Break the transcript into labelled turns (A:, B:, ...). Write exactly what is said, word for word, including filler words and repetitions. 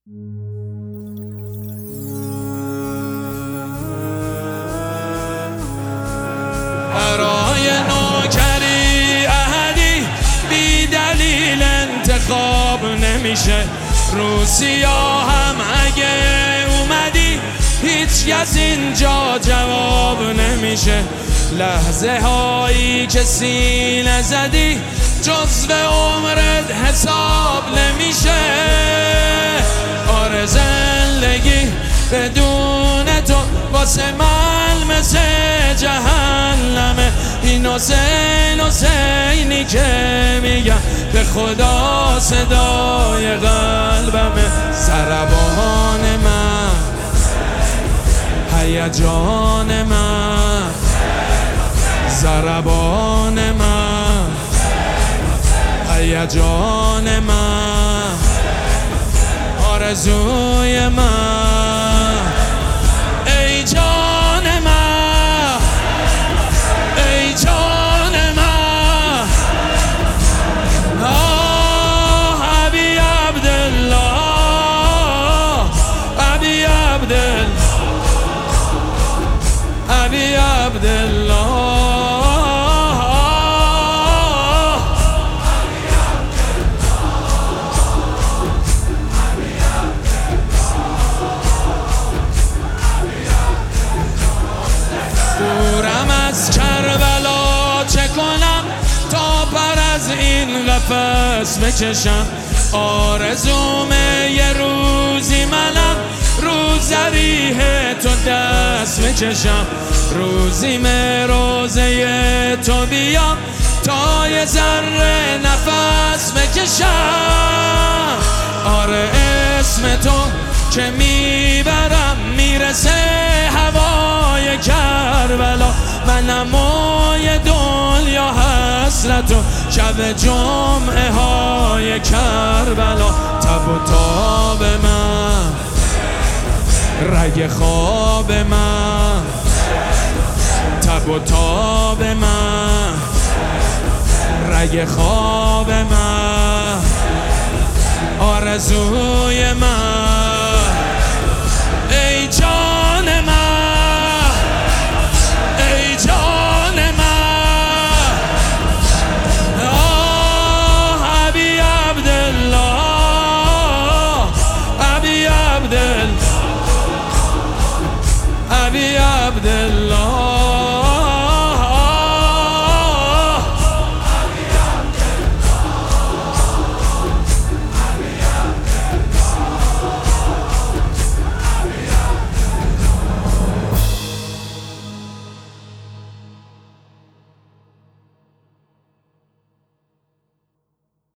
A: برای نوکری احدی بی دلیل انتخاب نمیشه. روسیا هم اگه اومدی هیچ کس اینجا جواب نمیشه. لحظه هایی که سینه زدی جزو عمرت حساب نمیشه. آره زندگی بدون تو واسه من مثل جهنمه. این حسین حسینی که میگم به خدا صدای قلبمه. ضربان من، هیجان من، ضربان من، هیجان من، آرزوی من. ای جان من، ای جان من، آه ابی عبدالله، ابی عبدالله، ابی عبدالله. دورم از کربلا چه کنم تا پر از این قفس بکشم. آرزومه یه روزی منم رو ذریح تو دست بکشم. روزی مه روزه تو بیام تا یه ذره نفس بکشم. آره اسم تو که میبرم میرسه هوای کربلا. منم موی دنیا حسرت و شب جمعه های کربلا. تب و تاب من، رگ خواب من، تب و تاب من، رگ خواب من، آرزوی من.